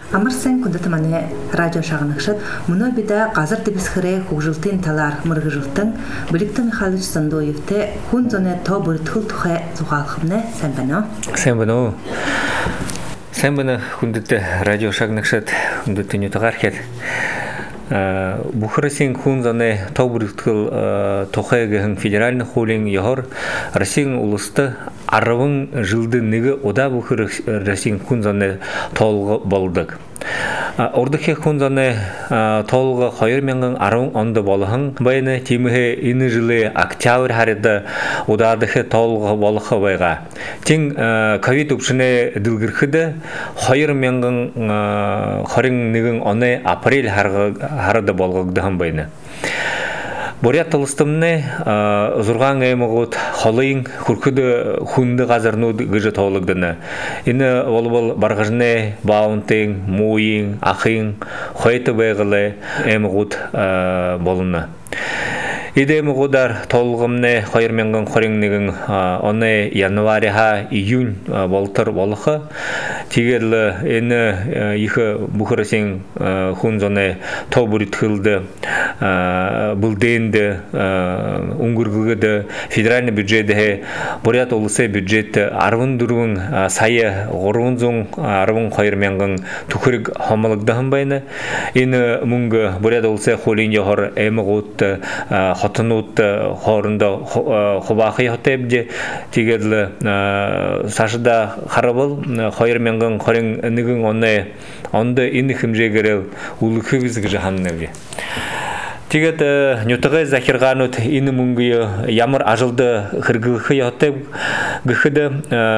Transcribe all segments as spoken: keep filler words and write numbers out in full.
Амарсан күндэтмане радио шагнакшат муно бида газар дибисхре хугжилтын талар мыргыжылтын Биликто Михайлович Сандоевте хүн зоне то бүртгэл тухай зугаалхымне сэмбэнэ. Сэмбэнэ. Сэмбэнэ хүндэт радио шагнакшат хүндэт нютагархет Бухаресин хүн зоне то бүртгэл тухайгын федеральный хулин йохор Россиян улусты арвын жылды нэгэ ода Бухаресин хүн зоне толғы болдық. Ордыхе хүн зоне толғы хоёр мянган арвын онды болыхын байны теміхе ины жылы октябрь харыды одадыхе толғы болықы байға. Тен ковид ұпшыне дылгірхіді хоёр мянган хорын нэгін оны апрель харыды болғығдығын байны. Бурят толыстымны зурган эмогут холыйн хуркуды хунды газарну гыжы толыгдыны. Ины волбол баргажны баунтын, муйын, ахын, хойты байгылы эмогут болуны. Иде эмогудар толгымны хоёр мянган хорыңнығын оны январьха июнь болтыр болықы. Тигерлі ені ихы Бухаресин хүн зоне то бүрітхілді бұлдейінді ұңгырғыды федеральный бюджеті Бурят олысы бюджеті арвын дұрвын сайы ғырвын зоң арвын хоёр мянган түкірік хомалықдығын байны. Ені мұңғы Бурят олысы холин яғыр әмі ғотты хотынуыт хорында хубақы яғытайбде тигерлі сашыда қарабыл хоёр мянган хорын нэгін оны онды ины хымжегерел улықы бізгі жағаннығы. Тигет нютығы захирғанут ины мұңғы ямыр ажылды қырғылықы яғытайб гүхіді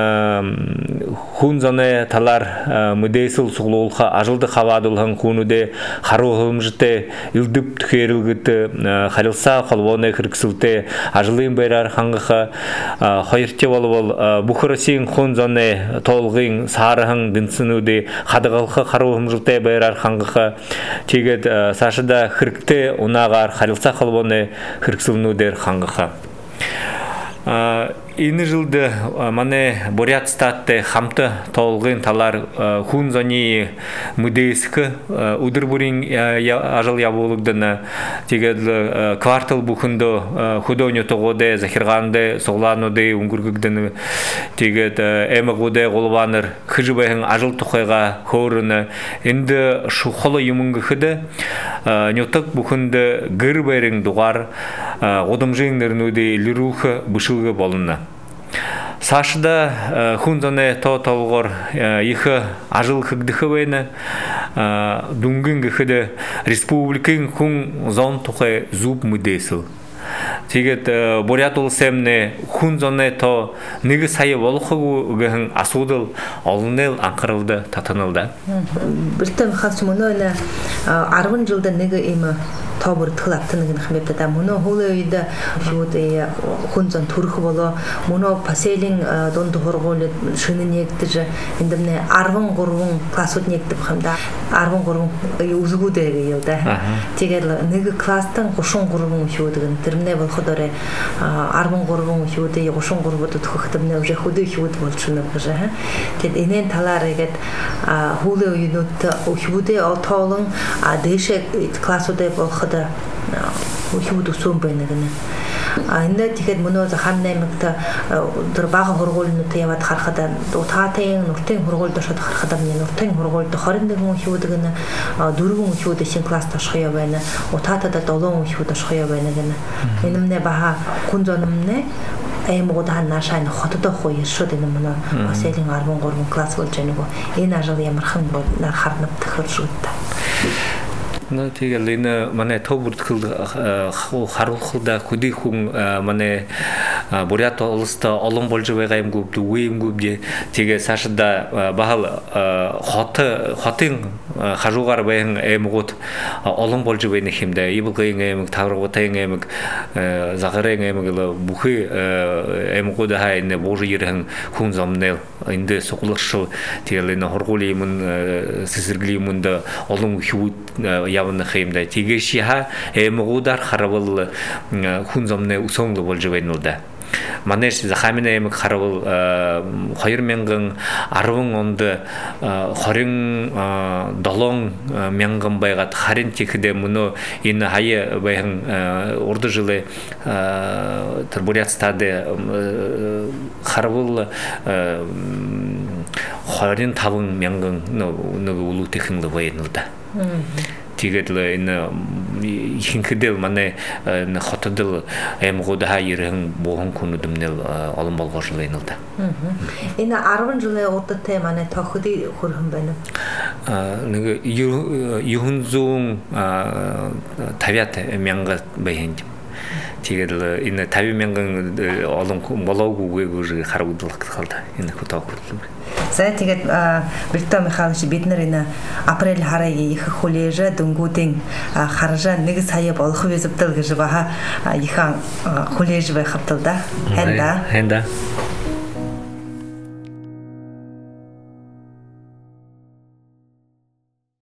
хүн зоне талар мүдейсіл сұғылуылға ажылды қавадылған құнуде қаруғылым жыты үлдіп түхерілгіті қалылса қалуаны қырқсылты ажылын байрар қаңғыға қойырте болы Бухаресин хүн зоне толғын сарығын дынсынуде қадығылға қаруғылым жыты байрар қаңғыға тегет сашыда қырқты ұнағар қалылса қалуаны қырқсылынудер қаңғыға. Ины жылды мане Бурят статты хамты толғын талар хүн зони мүдейскі удыр бүрін ажыл ябылығдыны тегеді квартал бұхынды худойны тоғыды, захирғанды, соғлануды, ұңгіргігдіні тегеді әміғуды қолбаныр қыжыбайын ажыл тұқайға көріні енді шуқылы юмыңғы қыды нетік бұхынды гір бәрін дұғар ғодымжыңдырынуды лирухы бұшылғы болыны. Сашыда хүн зоне то толғыр ихы ажыл қығдықы бәйні дүнгін ғыды республикын хүн зон тұқай зуб мүдейсіл. Тегет Бурят олысемне хүн зоне то негі сайы болықы ғығын асудыл олынел аңқырылды, татынылды. Білтім қасымыны өні арвын жылда негі емі табыр тылаптының хмепте да муно холойда шуде хунзан турху боло муно паселин дон дохоргол шынын ектиже эндемне арвын гурвун классут нектип хамда арвын гурвун узгуде елда тегер неги класстан гошун гурвун шудыгын термне болходоре арвын гурвун шуде гошун гурвуд тохтымне уже худы шуд болчуны гыжа тед энен талар эгет холойдут шуде отолун а деше классуде болход да ухуду сумбайнагына айнда тигет муно заханнай мыкта дурбага хорголну таяват хархадан дотатайын нуртын хорголду шат хархадан не нуртын хорголду харындыгын ухудыгына дургун ухуды син класста шхаябайна отатада долон ухуды шхаябайнагына энемне баха кунзонумне эмгодан нашайн хотодо хойыр шодын муно аселин арбон горбон класс болжануго эн ажал ямархан бол нар харнап тахыржутта. Ну, тегелина мане тобурт кылды харулхылда куди хүн мане Бурят олыста олон болжы байгайым көпті уйым көпде теге сашыда бағал хоты хотын хажуғар байын әміғыт олон болжы байны хемді ибылғайын әмік таврығытайын әмік зағырайын әмік бұқы әміғыды хайны божы ерін хүн замнел инде соқылықшы тегелина хорғулеймін сізіргілеймінді олон хюд явны хемді теге шиха әміғыдар харабылы хүн замны усоңлы болжы байнылды. манеш захамина эмик харабыл хайыр мянгын арвын онды хорин долон мянгын байгат харин текиде муну ин хайы байын орды жылы Бурятстаде харабыл хорин тавын мянгын нугу улу текинлы байынылда. Тигетле ин ихинкидел мане хотодел эмгода хайырын боғын күнүдүмнел алым болгожулы инылда. Ина арвын жылы отты мане тахуди хурхын бәнім? Неге юхунзуң тавят мяңга бәйендім. Тигетле ин тави мяңгын алым болаугу гүйгүжі харабудылық қалды. Ина күтау күрдім. За тигет Виктор Михайлович биднерина апрель харайги их холежа дунгутин харжа нэг сая болох везэптэл гэж баха ихан холеж бай хапталда хэнда хэнда